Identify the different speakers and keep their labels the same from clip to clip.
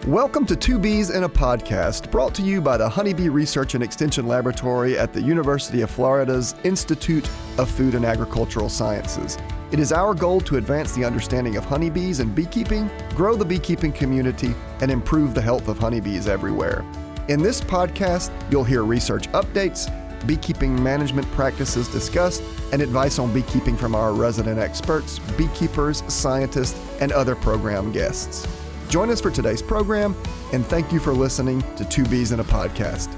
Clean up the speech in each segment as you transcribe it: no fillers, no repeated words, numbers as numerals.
Speaker 1: Welcome to Two Bees in a Podcast, brought to you by the Honeybee Research and Extension Laboratory at the University of Florida's Institute of Food and Agricultural Sciences. It is our goal to advance the understanding of honeybees and beekeeping, grow the beekeeping community, and improve the health of honeybees everywhere. In this podcast, you'll hear research updates, beekeeping management practices discussed, and advice on beekeeping from our resident experts, beekeepers, scientists, and other program guests. Join us for today's program, and thank you for listening to Two Bees in a Podcast.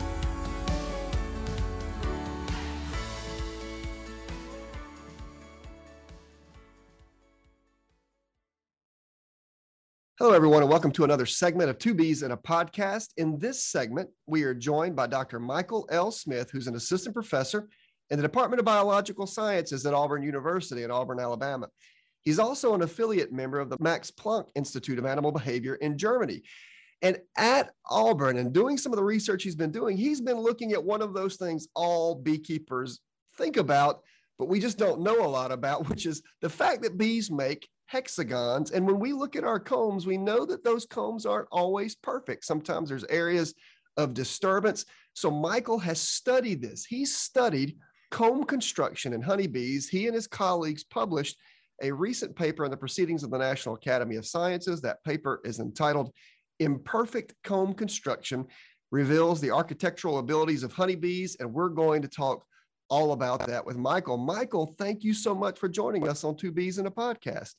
Speaker 1: Hello, everyone, and welcome to another segment of Two Bees in a Podcast. In this segment, we are joined by Dr. Michael L. Smith, who's an assistant professor in the Department of Biological Sciences at Auburn University in Auburn, Alabama. He's also an affiliate member of the Max Planck Institute of Animal Behavior in Germany. And at Auburn, and doing some of the research he's been doing, he's been looking at one of those things all beekeepers think about, but we just don't know a lot about, which is the fact that bees make hexagons. And when we look at our combs, we know that those combs aren't always perfect. Sometimes there's areas of disturbance. So Michael has studied this. He's studied comb construction in honeybees. He and his colleagues published a recent paper in the Proceedings of the National Academy of Sciences. That paper is entitled Imperfect Comb Construction Reveals the Architectural Abilities of Honeybees, and we're going to talk all about that with Michael. Michael, thank you so much for joining us on Two Bees in a Podcast.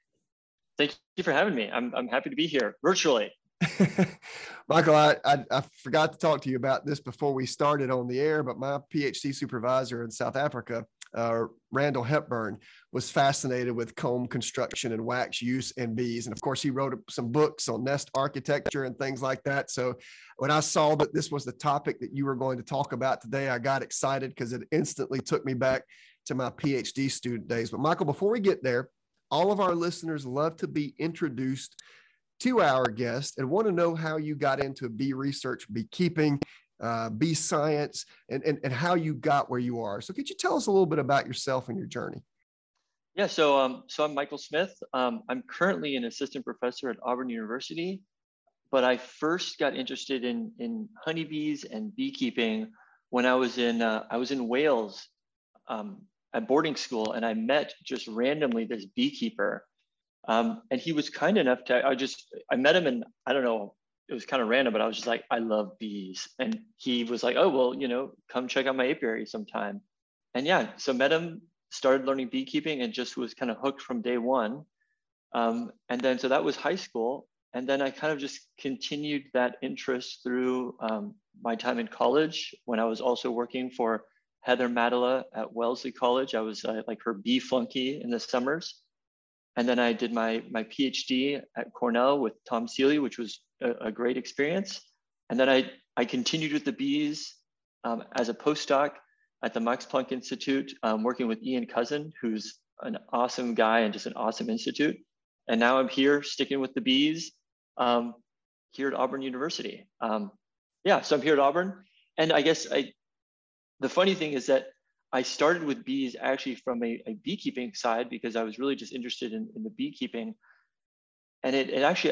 Speaker 2: Thank you for having me. I'm happy to be here virtually.
Speaker 1: Michael, I forgot to talk to you about this before we started on the air, but my PhD supervisor in South Africa, Randall Hepburn, was fascinated with comb construction and wax use in bees. And of course, he wrote some books on nest architecture and things like that. So when I saw that this was the topic that you were going to talk about today, I got excited because it instantly took me back to my PhD student days. But Michael, before we get there, all of our listeners love to be introduced to our guest and want to know how you got into bee research, beekeeping, bee science, and how you got where you are. So could you tell us a little bit about yourself and your journey?
Speaker 2: Yeah, so I'm Michael Smith. I'm currently an assistant professor at Auburn University, but I first got interested in honeybees and beekeeping when I was in Wales at boarding school, and I met just randomly this beekeeper. And he was kind enough I met him, and I don't know, it was kind of random, but I was just like, I love bees. And he was like, oh, well, come check out my apiary sometime. And yeah, so met him, started learning beekeeping, and just was kind of hooked from day one. And then, so that was high school. And then I kind of just continued that interest through my time in college, when I was also working for Heather Mattala at Wellesley College. I was like her bee flunky in the summers. And then I did my PhD at Cornell with Tom Seeley, which was a great experience. And then I continued with the bees as a postdoc at the Max Planck Institute, working with Ian Cousin, who's an awesome guy and just an awesome institute. And now I'm here sticking with the bees here at Auburn University. So I'm here at Auburn. And I guess the funny thing is that I started with bees actually from a beekeeping side, because I was really just interested in the beekeeping. And it actually,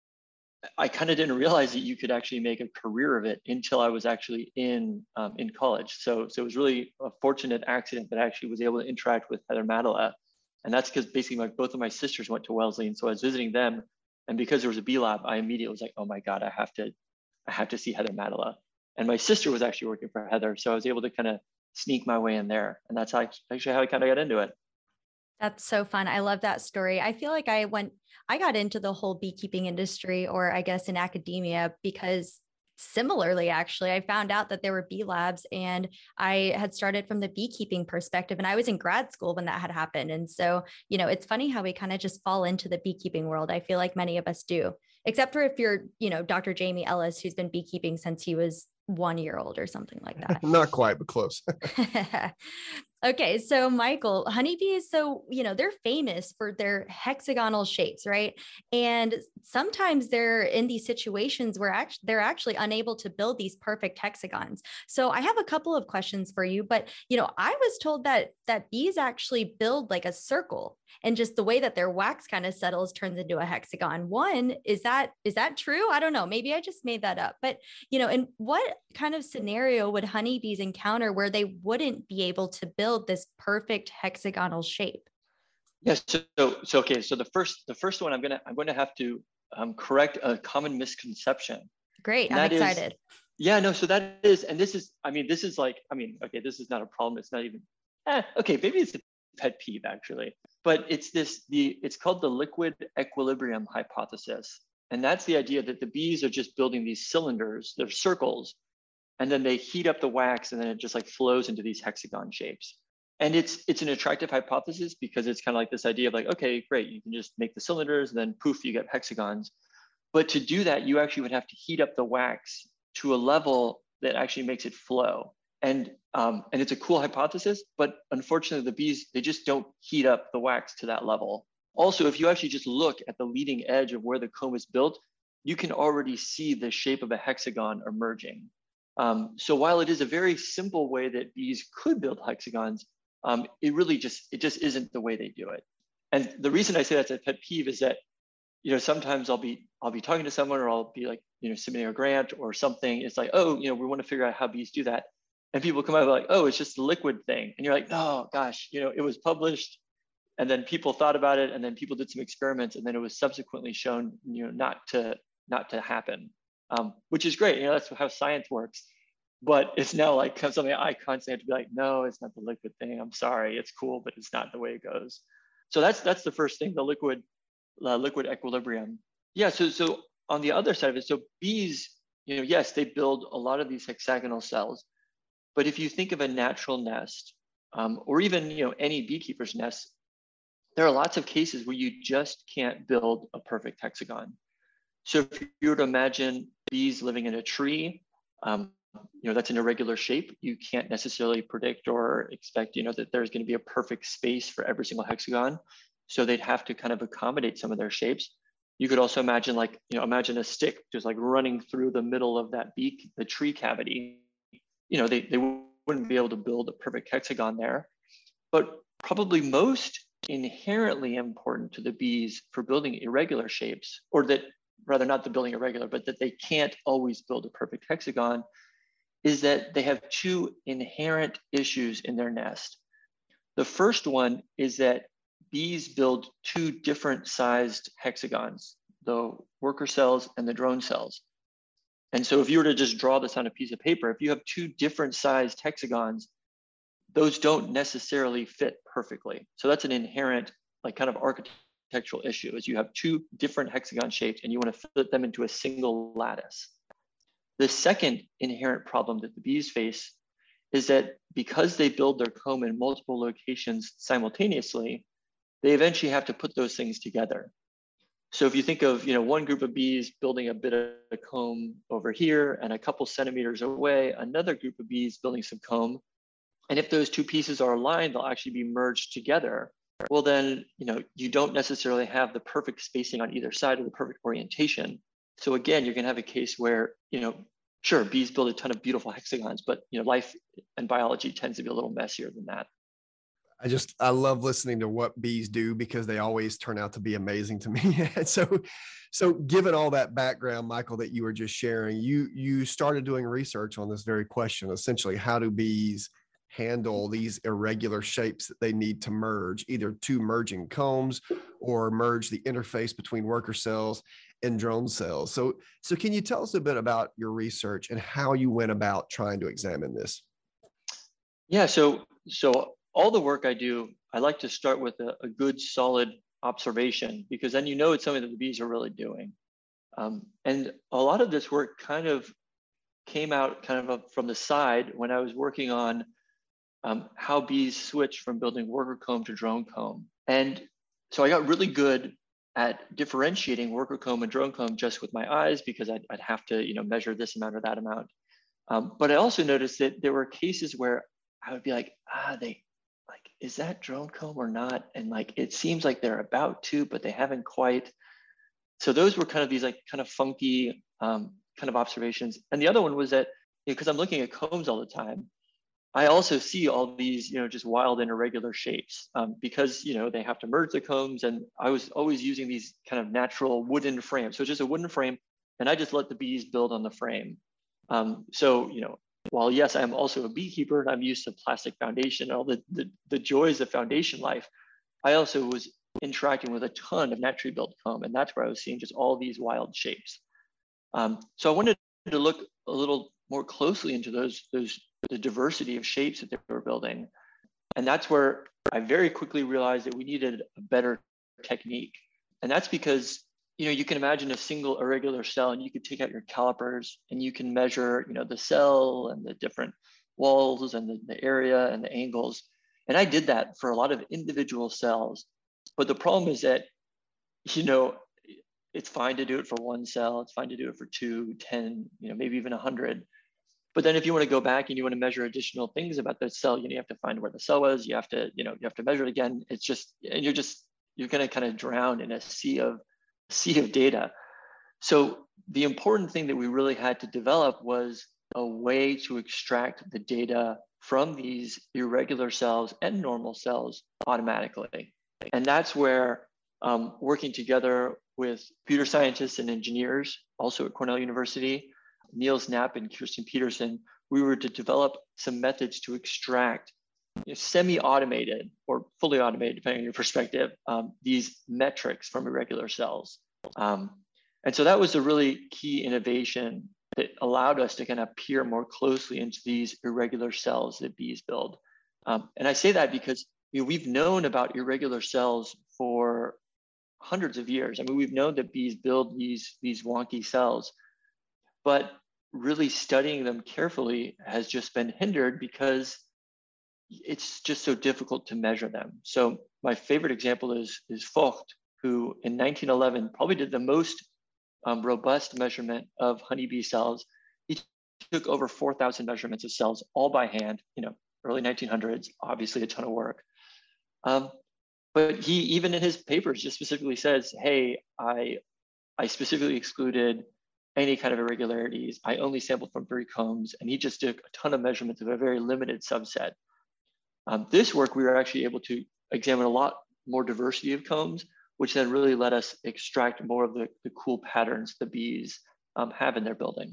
Speaker 2: I kind of didn't realize that you could actually make a career of it until I was actually in college. So it was really a fortunate accident that I actually was able to interact with Heather Mattala. And that's because basically both of my sisters went to Wellesley. And so I was visiting them. And because there was a bee lab, I immediately was like, oh my God, I have to see Heather Mattala. And my sister was actually working for Heather. So I was able to kind of sneak my way in there. And that's actually how I kind of got into it.
Speaker 3: That's so fun. I love that story. I feel like I got into the whole beekeeping industry, or I guess in academia, because similarly, actually, I found out that there were bee labs, and I had started from the beekeeping perspective, and I was in grad school when that had happened. And so, it's funny how we kind of just fall into the beekeeping world. I feel like many of us do, except for if you're, Dr. Jamie Ellis, who's been beekeeping since he was 1 year old or something like that.
Speaker 1: Not quite, but close.
Speaker 3: Okay, so Michael, honeybees, so they're famous for their hexagonal shapes, right? And sometimes they're in these situations where they're actually unable to build these perfect hexagons. So I have a couple of questions for you, but I was told that bees actually build like a circle, and just the way that their wax kind of settles turns into a hexagon. One, is that true? I don't know. Maybe I just made that up. But in what kind of scenario would honeybees encounter where they wouldn't be able to build this perfect hexagonal shape?
Speaker 2: Yes. So okay. So the first one I'm going to have to correct a common misconception.
Speaker 3: Great.
Speaker 2: And
Speaker 3: I'm
Speaker 2: that is,
Speaker 3: excited.
Speaker 2: yeah, no. So that is, and this is, I mean, this is like, I mean, okay, this is not a problem. It's not even, okay, maybe it's a pet peeve actually, but it's it's called the liquid equilibrium hypothesis. And that's the idea that the bees are just building these cylinders, they're circles, and then they heat up the wax and then it just like flows into these hexagon shapes. And it's an attractive hypothesis because it's kind of like this idea of like, okay, great, you can just make the cylinders and then poof, you get hexagons. But to do that, you actually would have to heat up the wax to a level that actually makes it flow. And it's a cool hypothesis, but unfortunately the bees, they just don't heat up the wax to that level. Also, if you actually just look at the leading edge of where the comb is built, you can already see the shape of a hexagon emerging. So while it is a very simple way that bees could build hexagons, it just isn't the way they do it. And the reason I say that's a pet peeve is that sometimes I'll be talking to someone, or I'll be like submitting a grant or something. It's like, oh, we want to figure out how bees do that, and people come out like, oh, it's just a liquid thing, and you're like, oh gosh, it was published, and then people thought about it, and then people did some experiments, and then it was subsequently shown not to happen, which is great. That's how science works. But it's now like something I constantly have to be like, no, it's not the liquid thing. I'm sorry, it's cool, but it's not the way it goes. So that's the first thing, the liquid equilibrium. Yeah. So on the other side of it, so bees, yes, they build a lot of these hexagonal cells, but if you think of a natural nest, or even any beekeeper's nest, there are lots of cases where you just can't build a perfect hexagon. So if you were to imagine bees living in a tree, that's an irregular shape, you can't necessarily predict or expect, that there's going to be a perfect space for every single hexagon. So they'd have to kind of accommodate some of their shapes. You could also imagine imagine a stick just like running through the middle of that beak, the tree cavity. They wouldn't be able to build a perfect hexagon there. But probably most inherently important to the bees for building irregular shapes, or that rather not the building irregular, but that they can't always build a perfect hexagon, is that they have two inherent issues in their nest. The first one is that bees build two different sized hexagons, the worker cells and the drone cells. And so if you were to just draw this on a piece of paper, if you have two different sized hexagons, those don't necessarily fit perfectly. So that's an inherent, like kind of architectural issue, is you have two different hexagon shapes and you want to fit them into a single lattice. The second inherent problem that the bees face is that because they build their comb in multiple locations simultaneously, they eventually have to put those things together. So if you think of one group of bees building a bit of comb over here, and a couple centimeters away, another group of bees building some comb, and if those two pieces are aligned, they'll actually be merged together. Well, then you don't necessarily have the perfect spacing on either side or the perfect orientation. So again, you're going to have a case where sure, bees build a ton of beautiful hexagons, but life and biology tends to be a little messier than that.
Speaker 1: I love listening to what bees do because they always turn out to be amazing to me. And so given all that background, Michael, that you were just sharing, you started doing research on this very question, essentially, how do bees handle these irregular shapes that they need to merge, either two merging combs or merge the interface between worker cells and drone cells. So can you tell us a bit about your research and how you went about trying to examine this?
Speaker 2: Yeah, so all the work I do, I like to start with a good, solid observation, because then it's something that the bees are really doing. And a lot of this work kind of came out from the side when I was working on how bees switch from building worker comb to drone comb. And so I got really good at differentiating worker comb and drone comb just with my eyes, because I'd have to measure this amount or that amount. But I also noticed that there were cases where I would be like, like, is that drone comb or not? And like, it seems like they're about to, but they haven't quite. So those were kind of these like kind of funky kind of observations. And the other one was that, because I'm looking at combs all the time, I also see all these, just wild and irregular shapes because, they have to merge the combs. And I was always using these kind of natural wooden frames. So just a wooden frame, and I just let the bees build on the frame. So, while yes, I'm also a beekeeper and I'm used to plastic foundation, all the joys of foundation life, I also was interacting with a ton of naturally built comb. And that's where I was seeing just all these wild shapes. So I wanted to look a little more closely into the diversity of shapes that they were building. And that's where I very quickly realized that we needed a better technique. And that's because, you can imagine a single irregular cell, and you could take out your calipers and you can measure, the cell and the different walls and the area and the angles. And I did that for a lot of individual cells. But the problem is that, it's fine to do it for one cell. It's fine to do it for 2, 10, maybe even 100. But then if you want to go back and you want to measure additional things about the cell, you have to find where the cell was. You have to, you have to measure it again. It's just, and you're going to kind of drown in a sea of data. So the important thing that we really had to develop was a way to extract the data from these irregular cells and normal cells automatically. And that's where working together with computer scientists and engineers, also at Cornell University, Niels Knapp and Kirsten Peterson, we were to develop some methods to extract semi-automated or fully automated, depending on your perspective, these metrics from irregular cells. And so that was a really key innovation that allowed us to kind of peer more closely into these irregular cells that bees build. And I say that because we've known about irregular cells for hundreds of years. I mean, we've known that bees build these wonky cells, but really studying them carefully has just been hindered because it's just so difficult to measure them. So my favorite example is Vogt, who in 1911 probably did the most robust measurement of honeybee cells. He took over 4,000 measurements of cells all by hand, early 1900s, obviously a ton of work. But he, even in his papers, just specifically says, hey, I specifically excluded any kind of irregularities. I only sampled from 3 combs, and he just took a ton of measurements of a very limited subset. This work, we were actually able to examine a lot more diversity of combs, which then really let us extract more of the cool patterns the bees have in their building.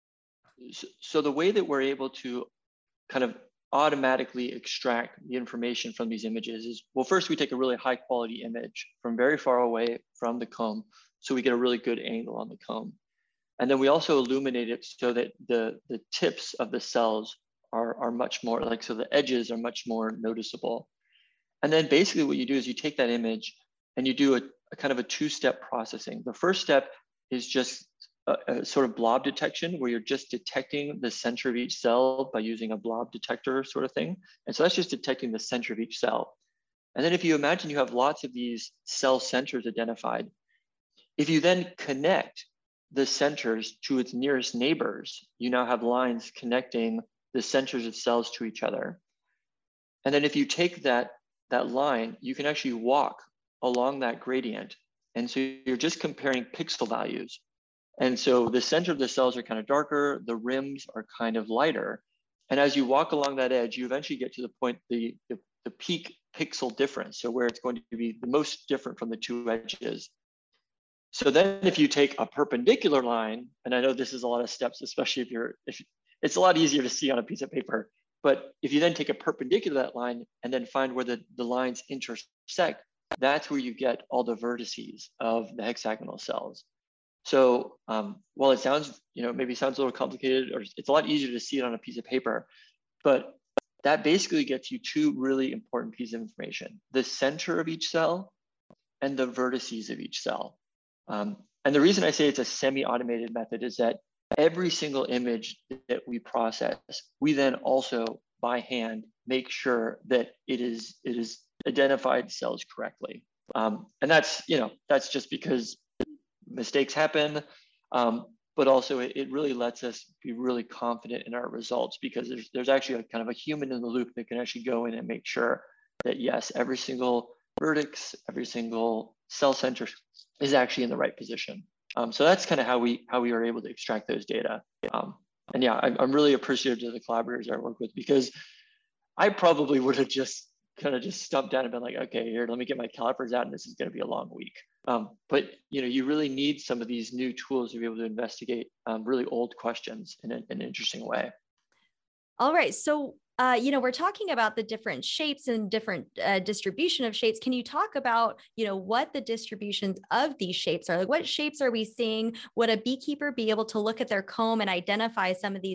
Speaker 2: So the way that we're able to kind of automatically extract the information from these images is, well, first we take a really high quality image from very far away from the comb, so we get a really good angle on the comb. And then we also illuminate it so that the tips of the cells are much more like, so the edges are much more noticeable. And then basically what you do is you take that image and you do a kind of a 2-step processing. The first step is just a sort of blob detection, where you're just detecting the center of each cell by using a blob detector sort of thing. And so that's just detecting the center of each cell. And then if you imagine you have lots of these cell centers identified, if you then connect the centers to its nearest neighbors, you now have lines connecting the centers of cells to each other. And then if you take that line, you can actually walk along that gradient. And so you're just comparing pixel values. And so the center of the cells are kind of darker, the rims are kind of lighter. And as you walk along that edge, you eventually get to the point, the peak pixel difference, so where it's going to be the most different from the 2 edges. So then if you take a perpendicular line, and I know this is a lot of steps, especially if it's a lot easier to see on a piece of paper, but if you then take a perpendicular line and then find where the lines intersect, that's where you get all the vertices of the hexagonal cells. So while it sounds, maybe sounds a little complicated, or it's a lot easier to see it on a piece of paper, but that basically gets you 2 really important pieces of information: the center of each cell and the vertices of each cell. And the reason I say it's a semi-automated method is that every single image that we process, we then also by hand make sure that it is identified cells correctly. And that's just because mistakes happen, but also it really lets us be really confident in our results, because there's actually a kind of a human in the loop that can actually go in and make sure that yes, every single vertex, every single cell center is actually in the right position. So that's kind of how we are able to extract those data. And yeah, I'm really appreciative to the collaborators I work with, because I probably would have just stumped down and been like, okay, here, let me get my calipers out, and this is going to be a long week. But you really need some of these new tools to be able to investigate really old questions in an interesting way.
Speaker 3: All right, so we're talking about the different shapes and different distribution of shapes. Can you talk about, what the distributions of these shapes are? Like, what shapes are we seeing? Would a beekeeper be able to look at their comb and identify some of these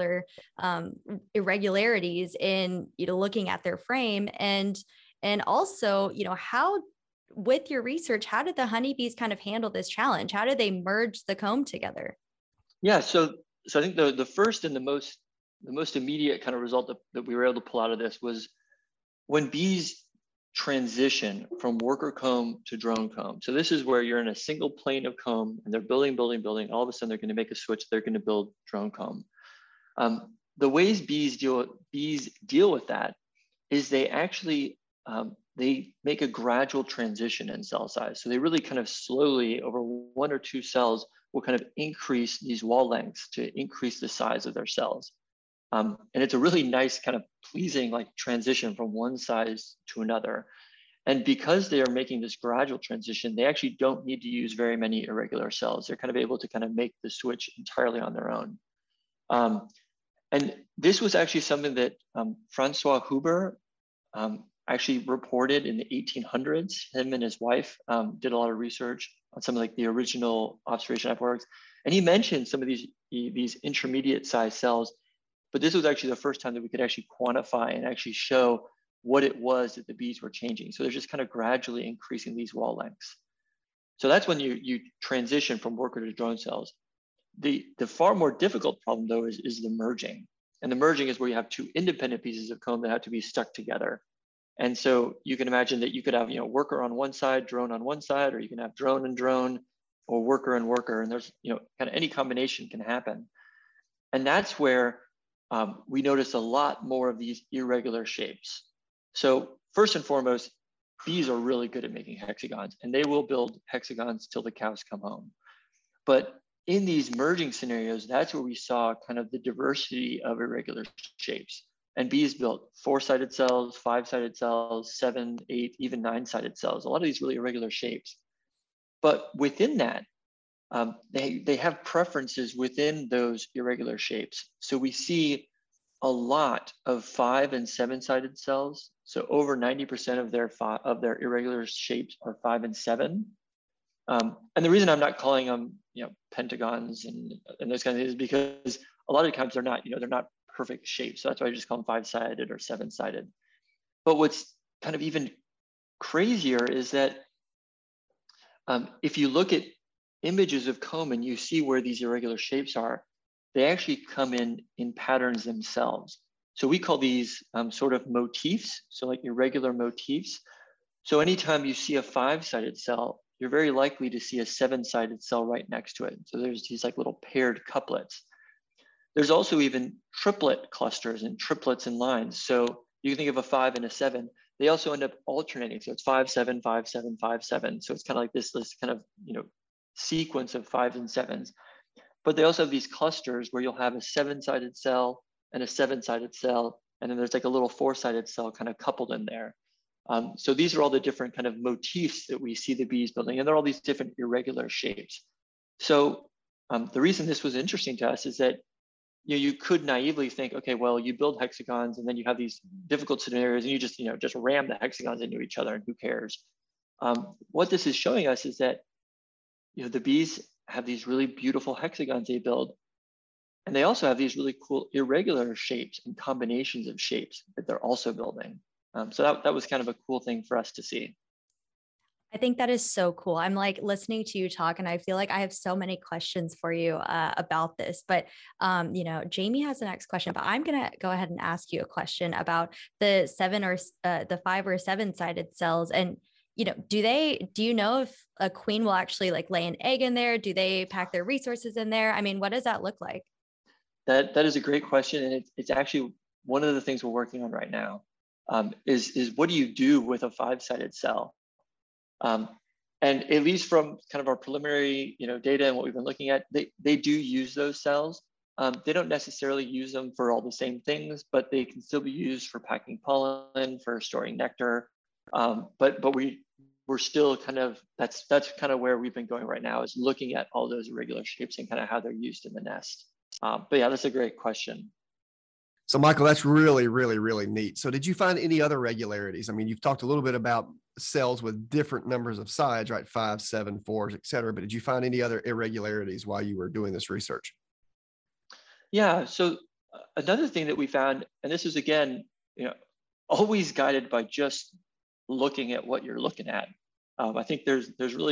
Speaker 3: irregularities in, looking at their frame? And also, how, with your research, how did the honeybees kind of handle this challenge? How did they merge the comb together?
Speaker 2: Yeah, so I think the first and the most immediate kind of result that we were able to pull out of this was when bees transition from worker comb to drone comb. So this is where you're in a single plane of comb and they're building. All of a sudden, they're going to make a switch. They're going to build drone comb. The ways bees deal with that is they actually they make a gradual transition in cell size. So they really kind of slowly, over 1 or 2 cells, will kind of increase these wall lengths to increase the size of their cells. And it's a really nice kind of pleasing transition from one size to another. And because they are making this gradual transition, they actually don't need to use very many irregular cells. They're kind of able to kind of make the switch entirely on their own. And this was actually something that Francois Huber actually reported in the 1800s. Him and his wife did a lot of research on some of the original observation networks. And he mentioned some of these intermediate size cells. But this was actually the first time that we could actually quantify and actually show what it was that the bees were changing. So they're just kind of gradually increasing these wall lengths. So that's when you transition from worker to drone cells. The far more difficult problem, though, is the merging. And the merging is where you have 2 independent pieces of comb that have to be stuck together. And so you can imagine that you could have worker on one side, drone on one side, or you can have drone and drone, or worker and worker. And there's kind of any combination can happen. And that's where we notice a lot more of these irregular shapes. So first and foremost, bees are really good at making hexagons, and they will build hexagons till the cows come home. But in these merging scenarios, that's where we saw kind of the diversity of irregular shapes. And bees built 4-sided cells, 5-sided cells, 7, 8, even 9-sided cells, a lot of these really irregular shapes. But within that, they have preferences within those irregular shapes. So we see a lot of 5- and 7-sided cells. So over 90% of their irregular shapes are 5 and 7. And the reason I'm not calling them pentagons and those kinds of things is because a lot of times they're not perfect shapes. So that's why I just call them 5-sided or 7-sided. But what's kind of even crazier is that if you look at images of comb and you see where these irregular shapes are, they actually come in patterns themselves. So we call these sort of motifs, so like irregular motifs. So anytime you see a 5-sided cell, you're very likely to see a 7-sided cell right next to it. So there's these little paired couplets. There's also even triplet clusters and triplets in lines. So you can think of a 5 and a 7. They also end up alternating. So it's 5, 7, 5, 7, 5, 7. So it's kind of like this kind of sequence of 5s and 7s. But they also have these clusters where you'll have a 7-sided cell and a 7-sided cell, and then there's a little 4-sided cell kind of coupled in there. So these are all the different kind of motifs that we see the bees building, and they're all these different irregular shapes. So the reason this was interesting to us is that you could naively think, okay, well, you build hexagons and then you have these difficult scenarios and you just ram the hexagons into each other and who cares? What this is showing us is that the bees have these really beautiful hexagons they build, and they also have these really cool irregular shapes and combinations of shapes that they're also building. So that was kind of a cool thing for us to see.
Speaker 3: I think that is so cool. I'm listening to you talk, and I feel like I have so many questions for you about this. But Jamie has the next question, but I'm gonna go ahead and ask you a question about the 7 or the 5 or 7-sided cells. And do you know if a queen will actually lay an egg in there? Do they pack their resources in there? I mean, what does that look like?
Speaker 2: That is a great question, and it's actually one of the things we're working on right now. is what do you do with a 5-sided cell? And at least from kind of our preliminary, data and what we've been looking at, they do use those cells. They don't necessarily use them for all the same things, but they can still be used for packing pollen, for storing nectar. But we're still kind of, that's kind of where we've been going right now, is looking at all those irregular shapes and kind of how they're used in the nest. But yeah, that's a great question.
Speaker 1: So Michael, that's really, really, really neat. So did you find any other regularities? I mean, you've talked a little bit about cells with different numbers of sides, right? 5, 7, 4, et cetera. But did you find any other irregularities while you were doing this research?
Speaker 2: Yeah, so another thing that we found, and this is again, always guided by just looking at what you're looking at. I think there's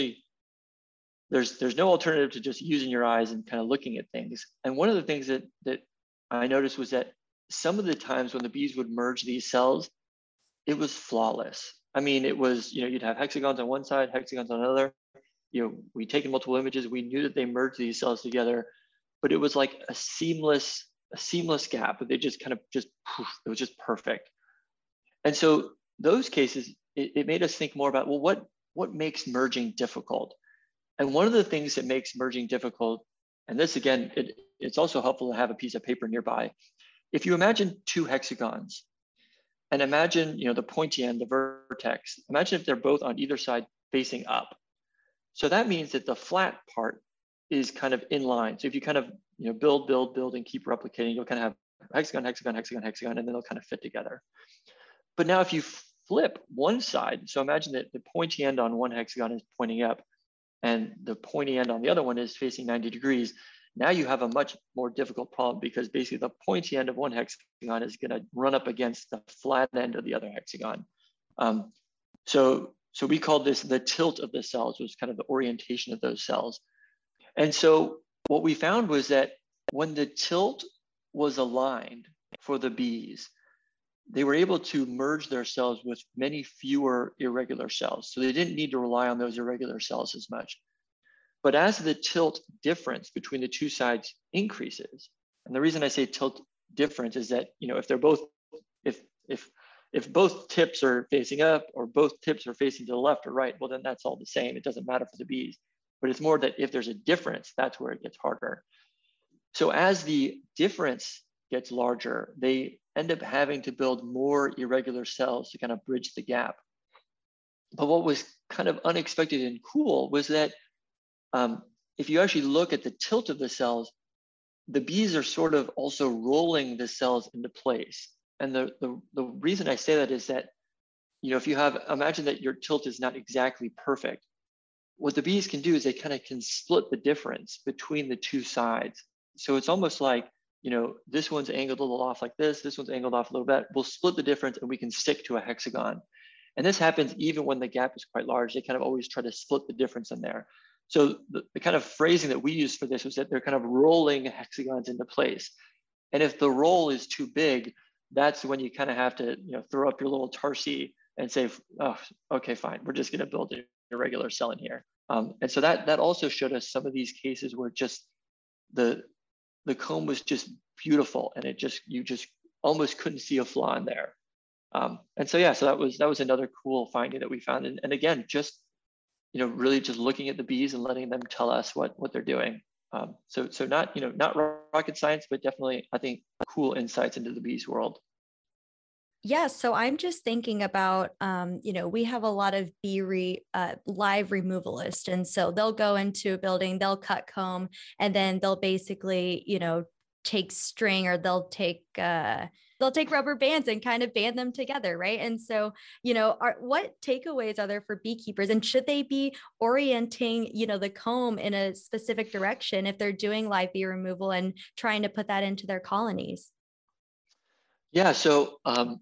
Speaker 2: no alternative to just using your eyes and kind of looking at things. And one of the things that I noticed was that some of the times when the bees would merge these cells, it was flawless. I mean, it was, you'd have hexagons on one side, hexagons on another. We'd taken multiple images. We knew that they merged these cells together, but it was like a seamless gap. They just kind of it was just perfect. And so those cases, it made us think more about, well, what makes merging difficult? And one of the things that makes merging difficult, and this again, it's also helpful to have a piece of paper nearby. If you imagine 2 hexagons, and imagine the pointy end, the vertex, imagine if they're both on either side facing up. So that means that the flat part is kind of in line. So if you kind of build and keep replicating, you'll kind of have hexagon, hexagon, hexagon, hexagon, and then they'll kind of fit together. But now if you flip one side, so imagine that the pointy end on one hexagon is pointing up and the pointy end on the other one is facing 90 degrees. Now you have a much more difficult problem, because basically the pointy end of one hexagon is going to run up against the flat end of the other hexagon. So we call this the tilt of the cells, was kind of the orientation of those cells. And so what we found was that when the tilt was aligned for the bees, they were able to merge their cells with many fewer irregular cells. So they didn't need to rely on those irregular cells as much. But as the tilt difference between the two sides increases, and the reason I say tilt difference is that, if they're both, if both tips are facing up or both tips are facing to the left or right, well, then that's all the same. It doesn't matter for the bees. But it's more that if there's a difference, that's where it gets harder. So as the difference gets larger, they end up having to build more irregular cells to kind of bridge the gap. But what was kind of unexpected and cool was that if you actually look at the tilt of the cells, the bees are sort of also rolling the cells into place. And the reason I say that is that, if you imagine that your tilt is not exactly perfect, what the bees can do is they kind of can split the difference between the two sides. So it's almost like, this one's angled a little off like this one's angled off a little bit. We'll split the difference and we can stick to a hexagon. And this happens even when the gap is quite large. They kind of always try to split the difference in there. So the kind of phrasing that we use for this was that they're kind of rolling hexagons into place. And if the roll is too big, that's when you kind of have to, throw up your little tarsi and say, oh, okay, fine, we're just going to build an irregular cell in here. And so that also showed us some of these cases where just the comb was just beautiful, and you just almost couldn't see a flaw in there. And so so that was another cool finding that we found. And again, just really just looking at the bees and letting them tell us what they're doing. So not not rocket science, but definitely I think cool insights into the bees world.
Speaker 3: Yeah, so I'm just thinking about, we have a lot of bee live removalists. And so they'll go into a building, they'll cut comb, and then they'll basically, take string, or they'll take rubber bands and kind of band them together, right? And so, what takeaways are there for beekeepers? And should they be orienting, the comb in a specific direction if they're doing live bee removal and trying to put that into their colonies?
Speaker 2: Yeah, so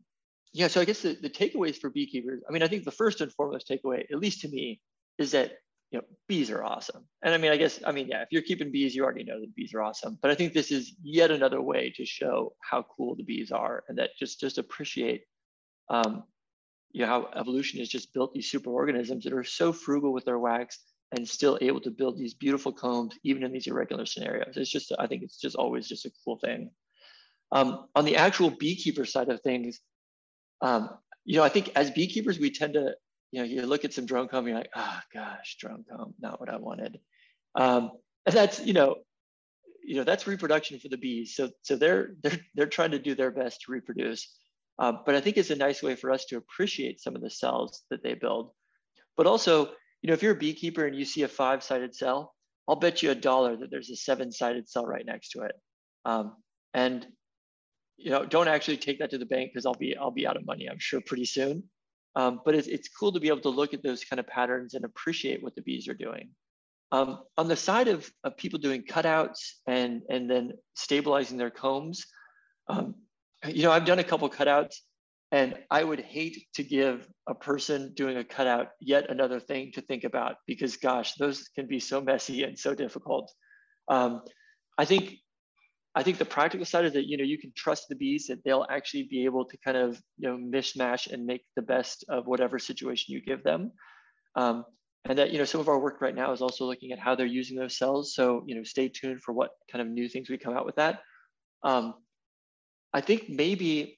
Speaker 2: I guess the takeaways for beekeepers, I think the first and foremost takeaway, at least to me, is that bees are awesome. And if you're keeping bees, you already know that bees are awesome. But I think this is yet another way to show how cool the bees are, and that just appreciate how evolution has just built these superorganisms that are so frugal with their wax and still able to build these beautiful combs even in these irregular scenarios. I think it's just always just a cool thing. On the actual beekeeper side of things, I think as beekeepers, we tend to, you look at some drone comb, you're like, oh gosh, drone comb, not what I wanted. And that's, that's reproduction for the bees. So they're trying to do their best to reproduce. But I think it's a nice way for us to appreciate some of the cells that they build. But also, if you're a beekeeper and you see a 5-sided cell, I'll bet you $1 that there's a 7-sided cell right next to it. And don't actually take that to the bank, because I'll be out of money, I'm sure, pretty soon. But it's cool to be able to look at those kind of patterns and appreciate what the bees are doing. On the side of people doing cutouts and then stabilizing their combs, I've done a couple cutouts, and I would hate to give a person doing a cutout yet another thing to think about, because gosh, those can be so messy and so difficult. I think the practical side is that, you can trust the bees that they'll actually be able to kind of, mishmash and make the best of whatever situation you give them. And that, some of our work right now is also looking at how they're using those cells. So, stay tuned for what kind of new things we come out with that. I think maybe,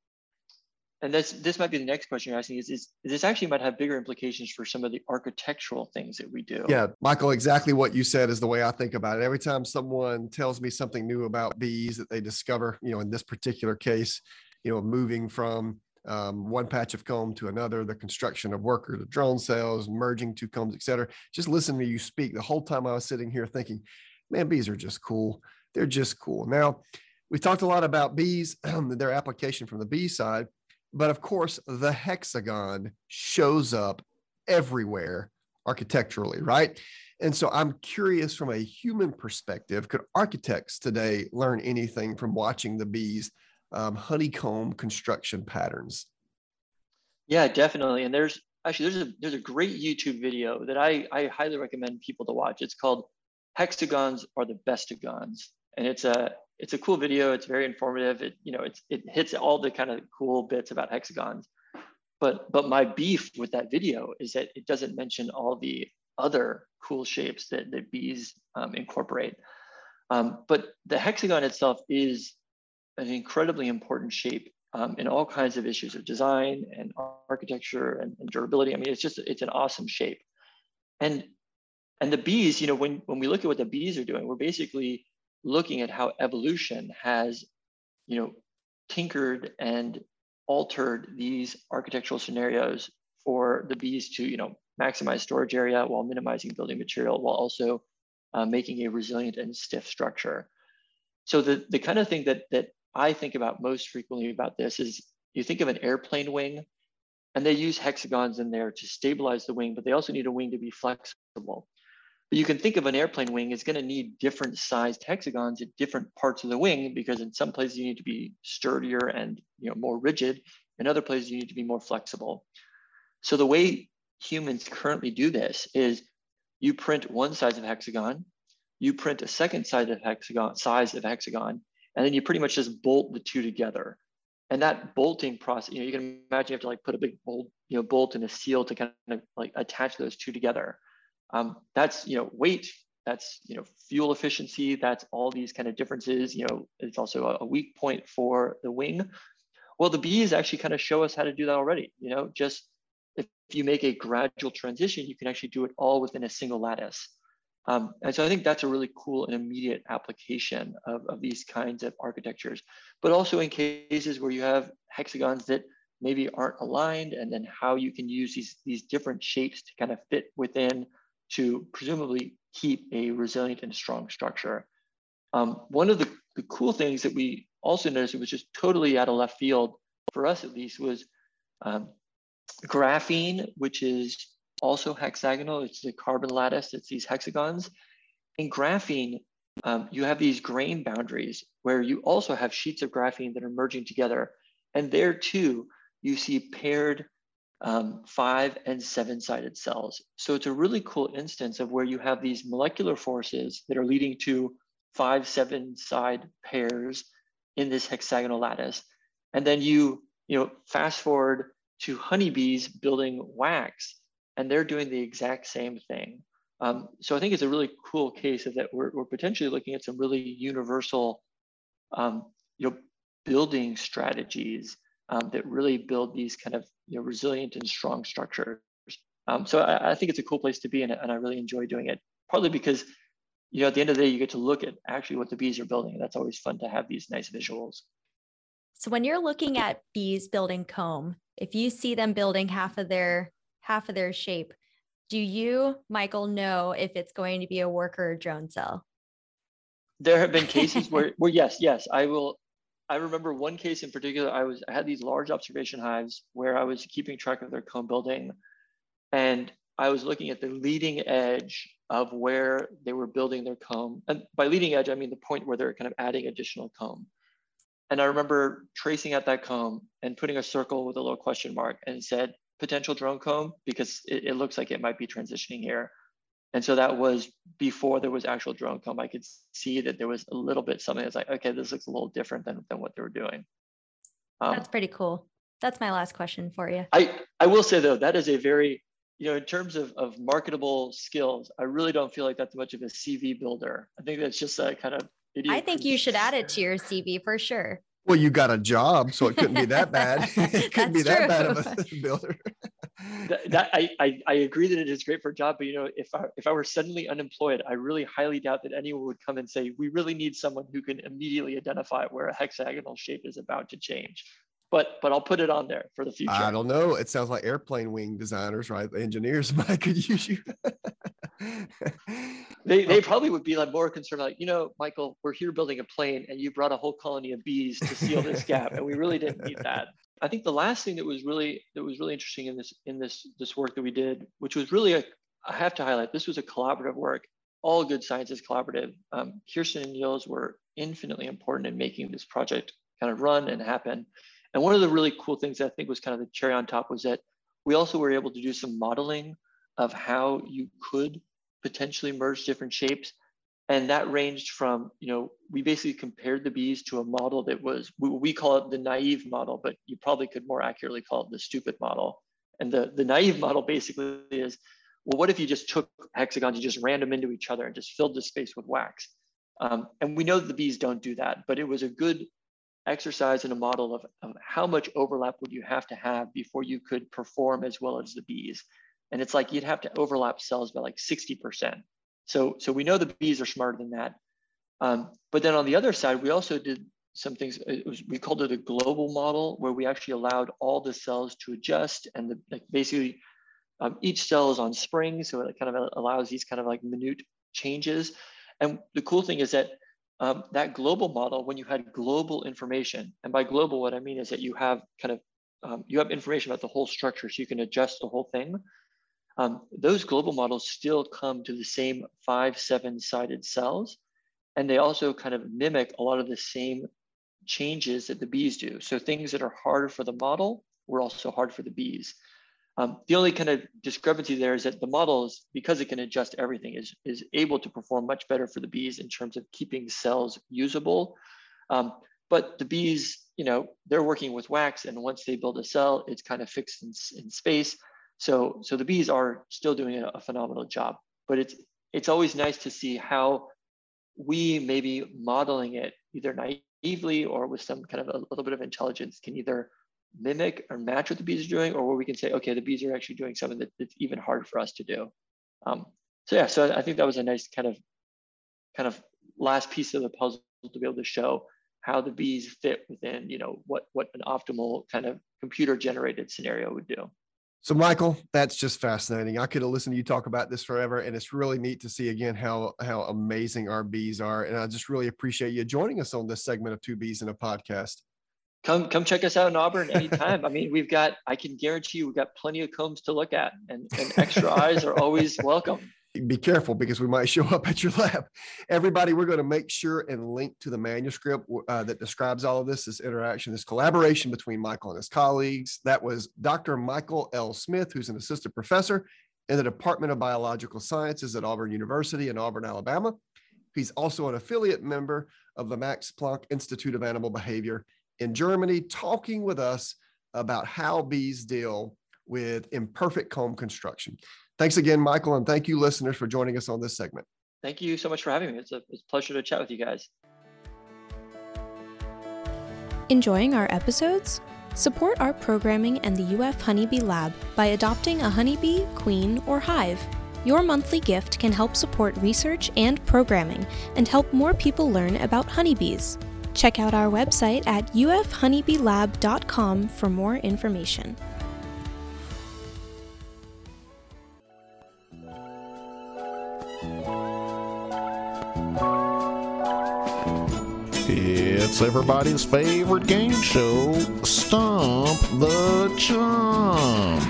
Speaker 2: and this might be the next question you're asking, is this actually might have bigger implications for some of the architectural things that we do.
Speaker 1: Yeah, Michael, exactly what you said is the way I think about it. Every time someone tells me something new about bees that they discover, in this particular case, moving from one patch of comb to another, the construction of worker, the drone cells, merging two combs, et cetera. Just listen to you speak. The whole time I was sitting here thinking, man, bees are just cool. They're just cool. Now, we talked a lot about bees, their application from the bee side, but of course, the hexagon shows up everywhere architecturally, right? And so I'm curious, from a human perspective, could architects today learn anything from watching the bees honeycomb construction patterns?
Speaker 2: Yeah, definitely. And there's a great YouTube video that I highly recommend people to watch. It's called "Hexagons Are the Bestagons," and it's a cool video. It's very informative. It hits all the kind of cool bits about hexagons. But my beef with that video is that it doesn't mention all the other cool shapes that bees incorporate. But the hexagon itself is an incredibly important shape in all kinds of issues of design and architecture and durability. I mean, it's an awesome shape. And the bees, when we look at what the bees are doing, we're basically looking at how evolution has, tinkered and altered these architectural scenarios for the bees to, maximize storage area while minimizing building material, while also making a resilient and stiff structure. So the kind of thing that I think about most frequently about this is, you think of an airplane wing, and they use hexagons in there to stabilize the wing, but they also need a wing to be flexible. But you can think of an airplane wing is going to need different sized hexagons at different parts of the wing, because in some places you need to be sturdier and more rigid. In other places you need to be more flexible. So the way humans currently do this is, you print one size of hexagon, you print a second size of hexagon, and then you pretty much just bolt the two together. And that bolting process, you can imagine you have to put a big bolt and a seal to kind of attach those two together. That's weight, that's fuel efficiency, that's all these kind of differences. It's also a weak point for the wing. Well, the bees actually kind of show us how to do that already. Just if you make a gradual transition, you can actually do it all within a single lattice. And so I think that's a really cool and immediate application of these kinds of architectures, but also in cases where you have hexagons that maybe aren't aligned, and then how you can use these different shapes to kind of fit within to presumably keep a resilient and strong structure. One of the cool things that we also noticed, it was just totally out of left field for us at least, was graphene, which is also hexagonal. It's the carbon lattice, it's these hexagons. In graphene, you have these grain boundaries where you also have sheets of graphene that are merging together. And there too, you see paired 5 and 7-sided cells. So it's a really cool instance of where you have these molecular forces that are leading to 5, 7-side pairs in this hexagonal lattice. And then you fast forward to honeybees building wax, and they're doing the exact same thing. So I think it's a really cool case of that we're potentially looking at some really universal, building strategies that really build these kind of resilient and strong structures. So I think it's a cool place to be, and I really enjoy doing it. Partly because at the end of the day, you get to look at actually what the bees are building, and that's always fun to have these nice visuals.
Speaker 3: So when you're looking at bees building comb, if you see them building half of their shape, do you, Michael, know if it's going to be a worker or drone cell?
Speaker 2: There have been cases where yes, I will. I remember one case in particular. I had these large observation hives where I was keeping track of their comb building, and I was looking at the leading edge of where they were building their comb. And by leading edge, I mean the point where they're kind of adding additional comb. And I remember tracing out that comb and putting a circle with a little question mark and said, potential drone comb, because it looks like it might be transitioning here. And so that was before there was actual drone comb. I could see that there was a little bit something that's like, okay, this looks a little different than what they were doing.
Speaker 3: That's pretty cool. That's my last question for you.
Speaker 2: I will say though, that is a very, in terms of marketable skills, I really don't feel like that's much of a CV builder. I think that's just a kind of idiot.
Speaker 3: I think you should add it to your CV for sure.
Speaker 1: Well, you got a job, so it couldn't be that bad. It couldn't be that bad of a builder.
Speaker 2: I agree that it is great for a job, but if I were suddenly unemployed, I really highly doubt that anyone would come and say, we really need someone who can immediately identify where a hexagonal shape is about to change. But I'll put it on there for the future.
Speaker 1: I don't know. It sounds like airplane wing designers, right? The engineers might could use you.
Speaker 2: They probably would be like more concerned, like, Michael, we're here building a plane and you brought a whole colony of bees to seal this gap, and we really didn't need that. I think the last thing that was really interesting in this work that we did, which was really I have to highlight, this was a collaborative work. All good science is collaborative. Kirsten and Niels were infinitely important in making this project kind of run and happen. And one of the really cool things that I think was kind of the cherry on top was that we also were able to do some modeling of how you could potentially merge different shapes. And that ranged from, we basically compared the bees to a model that was, we call it the naive model, but you probably could more accurately call it the stupid model. And the naive model basically is, well, what if you just took hexagons, you just ran them into each other and just filled the space with wax? And we know that the bees don't do that, but it was a good exercise in a model of how much overlap would you have to have before you could perform as well as the bees. And it's like you'd have to overlap cells by like 60%. So we know the bees are smarter than that. But then on the other side, we also did some things. We called it a global model, where we actually allowed all the cells to adjust, and basically each cell is on springs, so it kind of allows these kind of like minute changes. And the cool thing is that that global model, when you had global information, and by global, what I mean is that you have kind of you have information about the whole structure, so you can adjust the whole thing. Those global models still come to the same 5-7-sided cells, and they also kind of mimic a lot of the same changes that the bees do. So things that are harder for the model were also hard for the bees. The only kind of discrepancy there is that the models, because it can adjust everything, is able to perform much better for the bees in terms of keeping cells usable. But the bees, they're working with wax, and once they build a cell, it's kind of fixed in space. So the bees are still doing a phenomenal job. But it's always nice to see how we maybe modeling it either naively or with some kind of a little bit of intelligence can either mimic or match what the bees are doing, or where we can say, okay, the bees are actually doing something that's even hard for us to do. So I think that was a nice kind of last piece of the puzzle to be able to show how the bees fit within, what an optimal kind of computer generated scenario would do.
Speaker 1: So Michael, that's just fascinating. I could have listened to you talk about this forever, and it's really neat to see again how amazing our bees are. And I just really appreciate you joining us on this segment of Two Bees in a Podcast.
Speaker 2: Come check us out in Auburn anytime. I mean, I can guarantee you, we've got plenty of combs to look at, and extra eyes are always welcome.
Speaker 1: Be careful, because we might show up at your lab. Everybody, we're going to make sure and link to the manuscript that describes all of this interaction, this collaboration between Michael and his colleagues. That was Dr. Michael L. Smith, who's an assistant professor in the Department of Biological Sciences at Auburn University in Auburn, Alabama. He's also an affiliate member of the Max Planck Institute of Animal Behavior in Germany, talking with us about how bees deal with imperfect comb construction. Thanks again, Michael, and thank you, listeners, for joining us on this segment.
Speaker 2: Thank you so much for having me. It's a pleasure to chat with you guys.
Speaker 4: Enjoying our episodes? Support our programming and the UF Honeybee Lab by adopting a honeybee, queen, or hive. Your monthly gift can help support research and programming and help more people learn about honeybees. Check out our website at ufhoneybeelab.com for more information.
Speaker 5: It's everybody's favorite game show, Stump the Chump.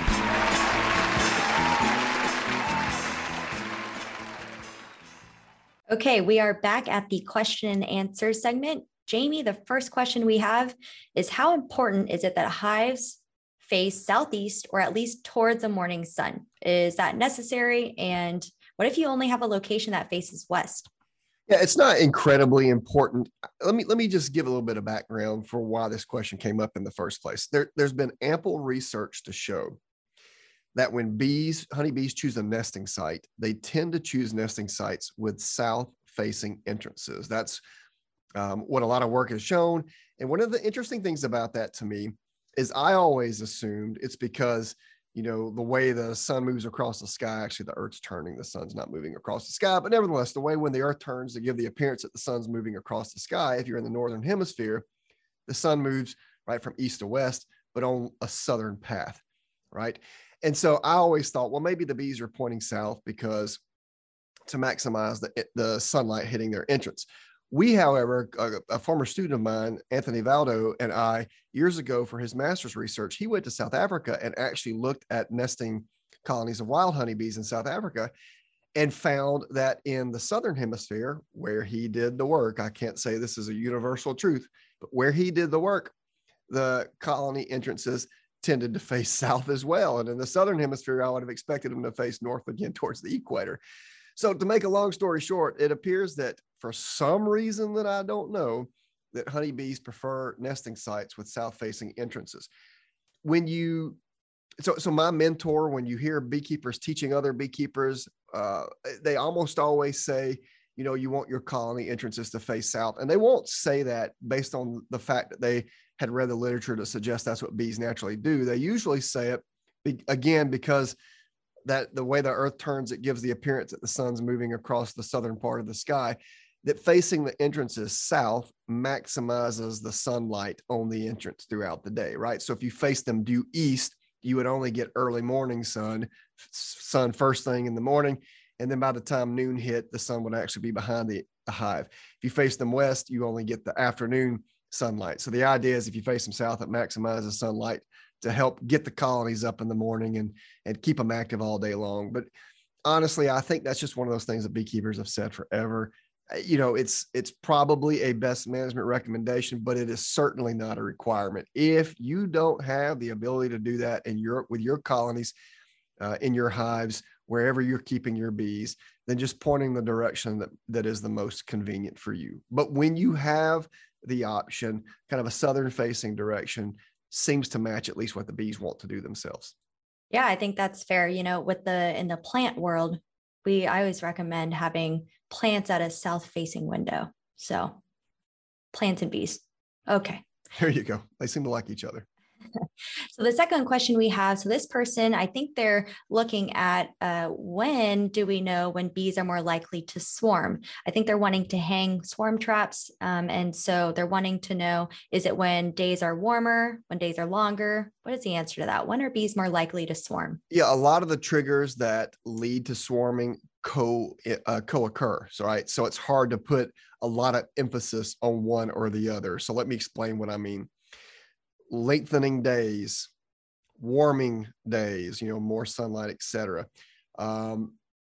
Speaker 3: Okay, we are back at the question and answer segment. Jamie, the first question we have is, how important is it that hives face southeast or at least towards the morning sun? Is that necessary? And what if you only have a location that faces west?
Speaker 1: Yeah, it's not incredibly important. Let me just give a little bit of background for why this question came up in the first place. There's been ample research to show that when honeybees choose a nesting site, they tend to choose nesting sites with south-facing entrances. That's what a lot of work has shown. And one of the interesting things about that to me is I always assumed it's because, the way the sun moves across the sky, actually the earth's turning, the sun's not moving across the sky, but nevertheless, the way when the earth turns to give the appearance that the sun's moving across the sky, if you're in the northern hemisphere, the sun moves right from east to west, but on a southern path, right? And so I always thought, well, maybe the bees are pointing south because to maximize the sunlight hitting their entrance. We, however, a former student of mine, Anthony Valdo, and I, years ago for his master's research, he went to South Africa and actually looked at nesting colonies of wild honeybees in South Africa and found that in the southern hemisphere, where he did the work, I can't say this is a universal truth, but where he did the work, the colony entrances tended to face south as well. And in the southern hemisphere, I would have expected them to face north again towards the equator. So to make a long story short, it appears that for some reason that I don't know, that honeybees prefer nesting sites with south-facing entrances. So my mentor, when you hear beekeepers teaching other beekeepers, they almost always say, you want your colony entrances to face south. And they won't say that based on the fact that they had read the literature to suggest that's what bees naturally do. They usually say it, again, because that the way the earth turns, it gives the appearance that the sun's moving across the southern part of the sky, that facing the entrances south maximizes the sunlight on the entrance throughout the day, right? So if you face them due east, you would only get early morning sun first thing in the morning. And then by the time noon hit, the sun would actually be behind the hive. If you face them west, you only get the afternoon sunlight. So the idea is if you face them south, it maximizes sunlight to help get the colonies up in the morning and keep them active all day long. But honestly, I think that's just one of those things that beekeepers have said forever. It's probably a best management recommendation, but it is certainly not a requirement. If you don't have the ability to do that with your colonies, in your hives, wherever you're keeping your bees, then just pointing the direction that is the most convenient for you. But when you have the option, kind of a southern facing direction seems to match at least what the bees want to do themselves.
Speaker 3: Yeah, I think that's fair. In the plant world, I always recommend having plants at a south facing window. So plants and bees. Okay.
Speaker 1: There you go. They seem to like each other.
Speaker 3: So the second question we have, so this person, I think they're looking at when do we know when bees are more likely to swarm? I think they're wanting to hang swarm traps. And so they're wanting to know, is it when days are warmer, when days are longer? What is the answer to that? When are bees more likely to swarm?
Speaker 1: Yeah, a lot of the triggers that lead to swarming co-occur. So, right. So it's hard to put a lot of emphasis on one or the other. So let me explain what I mean. Lengthening days, warming days, more sunlight, etc. Well,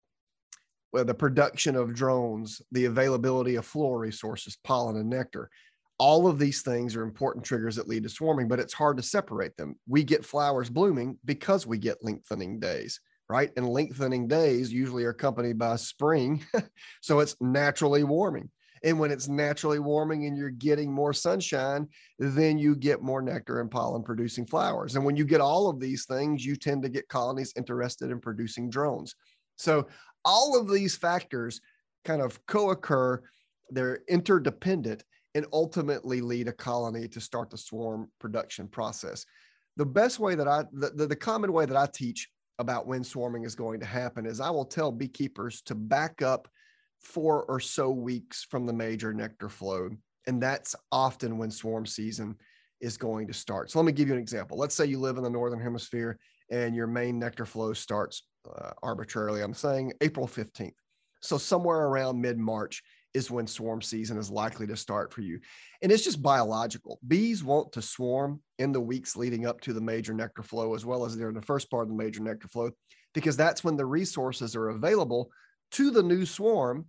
Speaker 1: the production of drones, the availability of floral resources, pollen and nectar, all of these things are important triggers that lead to swarming, but it's hard to separate them. We get flowers blooming because we get lengthening days, right? And lengthening days usually are accompanied by spring. So it's naturally warming. And when it's naturally warming and you're getting more sunshine, then you get more nectar and pollen producing flowers. And when you get all of these things, you tend to get colonies interested in producing drones. So all of these factors kind of co-occur. They're interdependent. and ultimately lead a colony to start the swarm production process. The best way that the common way that I teach about when swarming is going to happen is I will tell beekeepers to back up 4 or so weeks from the major nectar flow. And that's often when swarm season is going to start. So let me give you an example. Let's say you live in the Northern Hemisphere and your main nectar flow starts arbitrarily, I'm saying April 15th. So somewhere around mid-March is when swarm season is likely to start for you. And it's just biological. Bees want to swarm in the weeks leading up to the major nectar flow, as well as during the first part of the major nectar flow, because that's when the resources are available to the new swarm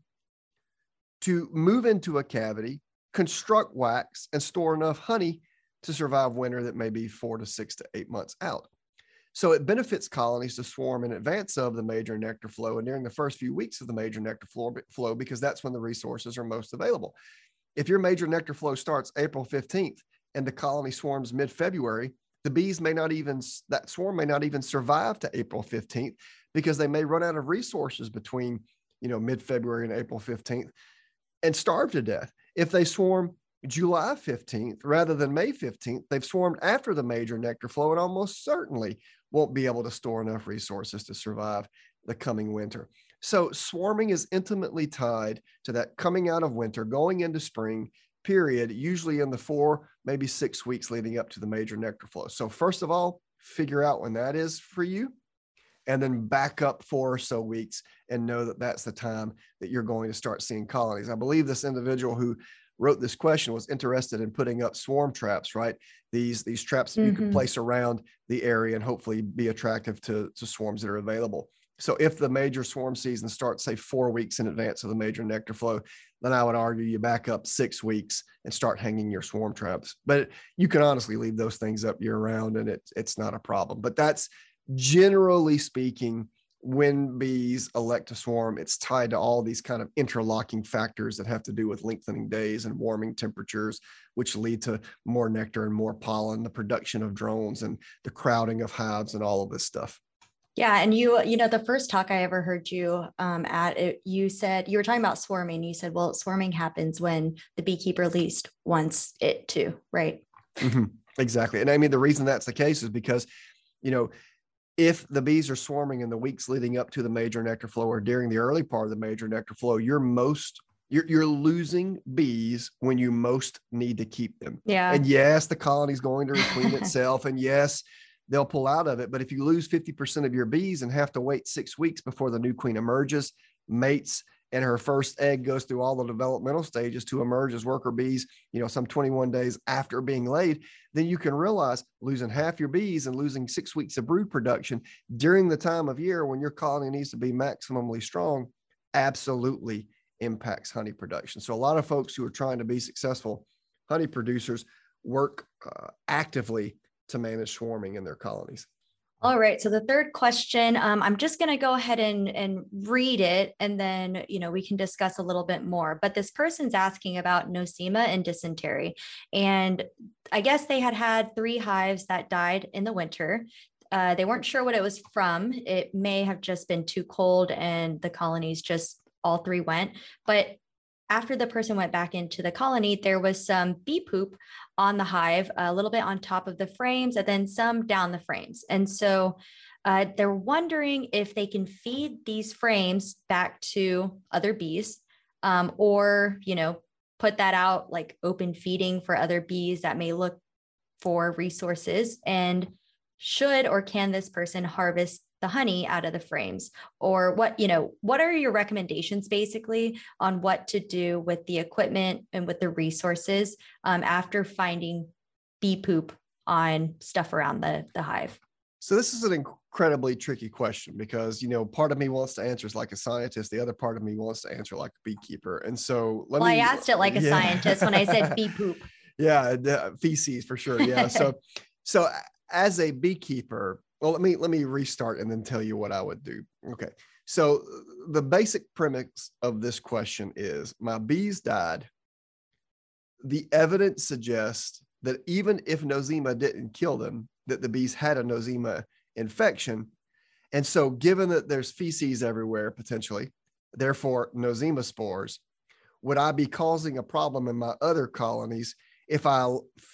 Speaker 1: to move into a cavity, construct wax, and store enough honey to survive winter that may be 4 to 6 to 8 months out. So it benefits colonies to swarm in advance of the major nectar flow and during the first few weeks of the major nectar flow, because that's when the resources are most available. If your major nectar flow starts April 15th and the colony swarms mid-February, the bees that swarm may not even survive to April 15th because they may run out of resources between, mid-February and April 15th and starve to death. If they swarm July 15th rather than May 15th, they've swarmed after the major nectar flow and almost certainly won't be able to store enough resources to survive the coming winter. So swarming is intimately tied to that coming out of winter, going into spring period, usually in the 4, maybe 6 weeks leading up to the major nectar flow. So first of all, figure out when that is for you, and then back up 4 or so weeks and know that that's the time that you're going to start seeing colonies. I believe this individual who wrote this question was interested in putting up swarm traps, right? These traps that you could place around the area and hopefully be attractive to swarms that are available. So if the major swarm season starts, say 4 weeks in advance of the major nectar flow, then I would argue you back up 6 weeks and start hanging your swarm traps. But you can honestly leave those things up year round and it's not a problem. But that's generally speaking, when bees elect to swarm, it's tied to all these kind of interlocking factors that have to do with lengthening days and warming temperatures, which lead to more nectar and more pollen, the production of drones and the crowding of hives and all of this stuff.
Speaker 3: Yeah. And the first talk I ever heard you you said, you were talking about swarming. You said, well, swarming happens when the beekeeper least wants it to, right?
Speaker 1: Mm-hmm. Exactly. And I mean, the reason that's the case is because, if the bees are swarming in the weeks leading up to the major nectar flow or during the early part of the major nectar flow, you're losing bees when you most need to keep them.
Speaker 3: Yeah.
Speaker 1: And yes, the colony's going to requeen itself, and yes, they'll pull out of it. But if you lose 50% of your bees and have to wait 6 weeks before the new queen emerges, mates, and her first egg goes through all the developmental stages to emerge as worker bees, some 21 days after being laid, then you can realize losing half your bees and losing 6 weeks of brood production during the time of year when your colony needs to be maximally strong absolutely impacts honey production. So a lot of folks who are trying to be successful honey producers work actively to manage swarming in their colonies.
Speaker 3: All right. So the third question, I'm just going to go ahead and read it, and then, we can discuss a little bit more. But this person's asking about nosema and dysentery. And I guess they had 3 hives that died in the winter. They weren't sure what it was from. It may have just been too cold and the colonies just all 3 went. But after the person went back into the colony, there was some bee poop on the hive, a little bit on top of the frames, and then some down the frames. And so they're wondering if they can feed these frames back to other bees, or, put that out like open feeding for other bees that may look for resources. And should or can this person harvest the honey out of the frames? Or what are your recommendations basically on what to do with the equipment and with the resources after finding bee poop on stuff around the hive?
Speaker 1: So this is an incredibly tricky question because, part of me wants to answer like a scientist. The other part of me wants to answer like a beekeeper. And so
Speaker 3: I asked it like a scientist when I said bee poop.
Speaker 1: Yeah. Feces for sure. Yeah. So as a beekeeper, well, let me restart and then tell you what I would do. Okay. So the basic premise of this question is my bees died. The evidence suggests that even if nosema didn't kill them, that the bees had a nosema infection. And so given that there's feces everywhere, potentially, therefore nosema spores, would I be causing a problem in my other colonies if I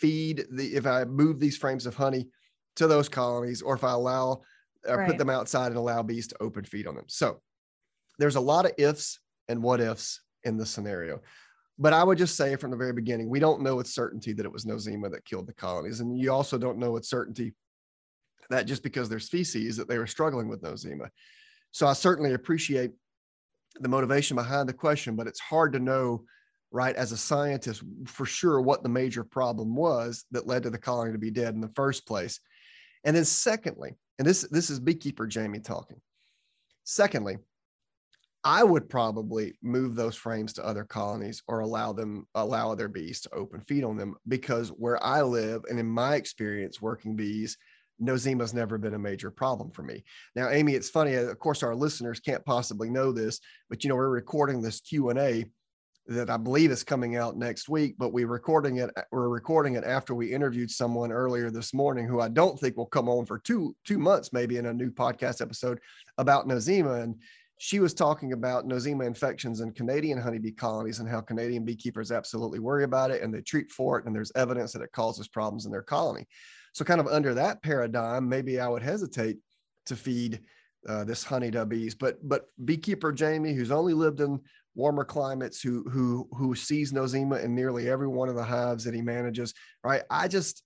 Speaker 1: move these frames of honey to those colonies, or if I allow or put them outside and allow bees to open feed on them? So there's a lot of ifs and what ifs in this scenario. But I would just say from the very beginning, we don't know with certainty that it was Nosema that killed the colonies. And you also don't know with certainty that just because there's feces that they were struggling with Nosema. So I certainly appreciate the motivation behind the question, but it's hard to know, right, as a scientist for sure what the major problem was that led to the colony to be dead in the first place. And then secondly, and this is beekeeper Jamie talking. Secondly, I would probably move those frames to other colonies or allow other bees to open feed on them, because where I live and in my experience working bees, Nosema has never been a major problem for me. Now, Amy, it's funny, of course, our listeners can't possibly know this, but we're recording this Q&A that I believe is coming out next week, but we're recording it after we interviewed someone earlier this morning who I don't think will come on for two months, maybe in a new podcast episode about Nosema. And she was talking about Nosema infections in Canadian honeybee colonies and how Canadian beekeepers absolutely worry about it and they treat for it. And there's evidence that it causes problems in their colony. So kind of under that paradigm, maybe I would hesitate to feed this honey to bees, but beekeeper Jamie, who's only lived in warmer climates, who sees Nosema in nearly every one of the hives that he manages, right? I just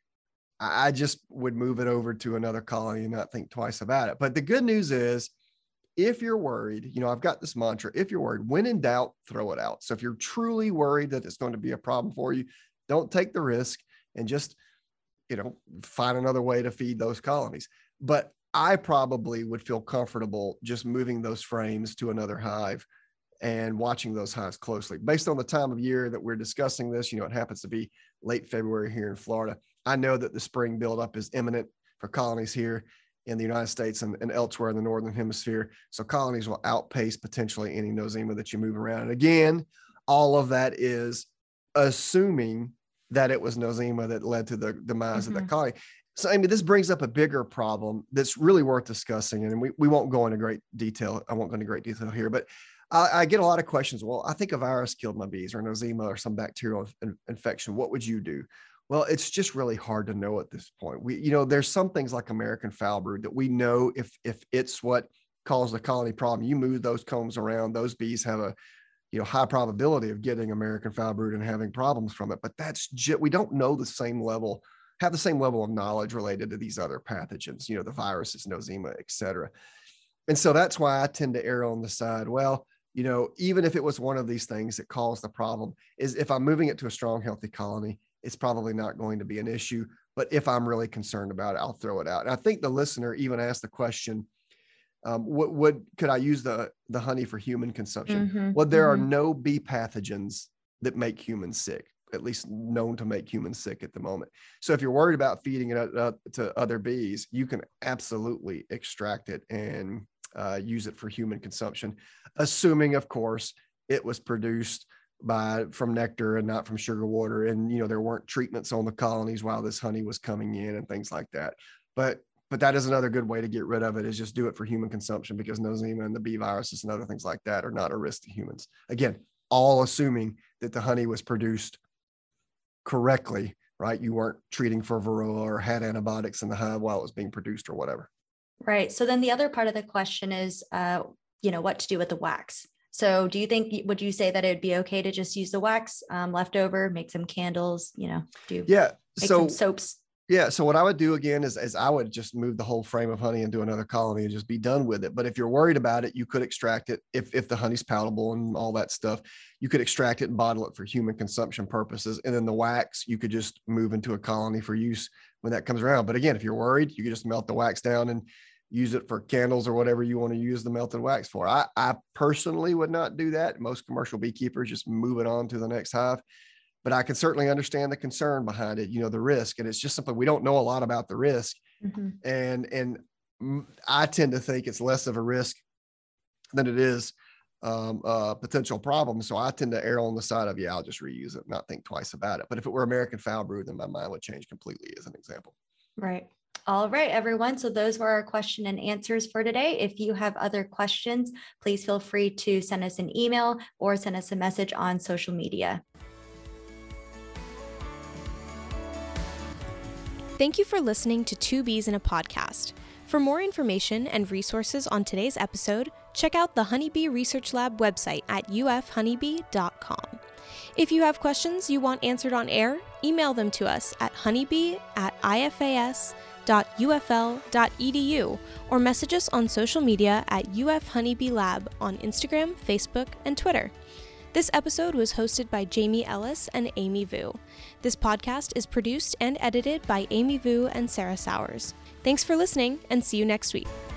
Speaker 1: would move it over to another colony and not think twice about it. But the good news is, if you're worried, I've got this mantra: if you're worried, when in doubt, throw it out. So if you're truly worried that it's going to be a problem for you, don't take the risk and just, find another way to feed those colonies. But I probably would feel comfortable just moving those frames to another hive and watching those hives closely. Based on the time of year that we're discussing this, it happens to be late February here in Florida. I know that the spring buildup is imminent for colonies here in the United States and elsewhere in the Northern Hemisphere. So colonies will outpace potentially any Nosema that you move around. And again, all of that is assuming that it was Nosema that led to the demise of the colony. So, I mean, this brings up a bigger problem that's really worth discussing. And we won't go into great detail. I won't go into great detail here, but I get a lot of questions. Well, I think a virus killed my bees, or Nosema, or some bacterial infection. What would you do? Well, it's just really hard to know at this point. There's some things like American foul brood that we know if it's what caused the colony problem, you move those combs around, those bees have a high probability of getting American foul brood and having problems from it. But we don't know have the same level of knowledge related to these other pathogens, the viruses, Nosema, et cetera. And so that's why I tend to err on the side, well, even if it was one of these things that caused the problem, is if I'm moving it to a strong, healthy colony, it's probably not going to be an issue. But if I'm really concerned about it, I'll throw it out. And I think the listener even asked the question, could I use the honey for human consumption? Well, there are no bee pathogens that make humans sick, at least known to make humans sick at the moment. So if you're worried about feeding it to other bees, you can absolutely extract it and use it for human consumption, assuming, of course, it was produced from nectar and not from sugar water. And, there weren't treatments on the colonies while this honey was coming in and things like that. But that is another good way to get rid of it, is just do it for human consumption, because Nosema and the bee viruses and other things like that are not a risk to humans. Again, all assuming that the honey was produced correctly, right? You weren't treating for varroa or had antibiotics in the hive while it was being produced or whatever.
Speaker 3: Right. So then the other part of the question is, what to do with the wax. So would you say that it would be okay to just use the wax left over, make some candles, make some soaps?
Speaker 1: Yeah. So what I would do again is I would just move the whole frame of honey into another colony and just be done with it. But if you're worried about it, you could extract it. If the honey's palatable and all that stuff, you could extract it and bottle it for human consumption purposes. And then the wax, you could just move into a colony for use when that comes around. But again, if you're worried, you could just melt the wax down and use it for candles or whatever you want to use the melted wax for. I personally would not do that. Most commercial beekeepers just move it on to the next hive. But I can certainly understand the concern behind it, the risk. And it's just simply, we don't know a lot about the risk. And I tend to think it's less of a risk than it is a potential problem. So I tend to err on the side of, I'll just reuse it, not think twice about it. But if it were American foul brood, then my mind would change completely, as an example.
Speaker 3: Right. All right, everyone. So those were our question and answers for today. If you have other questions, please feel free to send us an email or send us a message on social media.
Speaker 4: Thank you for listening to Two Bees in a Podcast. For more information and resources on today's episode, check out the Honeybee Research Lab website at ufhoneybee.com. If you have questions you want answered on air, email them to us at honeybee@ifas.ufl.edu or message us on social media at UF Honeybee Lab on Instagram, Facebook, and Twitter. This episode was hosted by Jamie Ellis and Amy Vu. This podcast is produced and edited by Amy Vu and Sarah Sowers. Thanks for listening, and see you next week.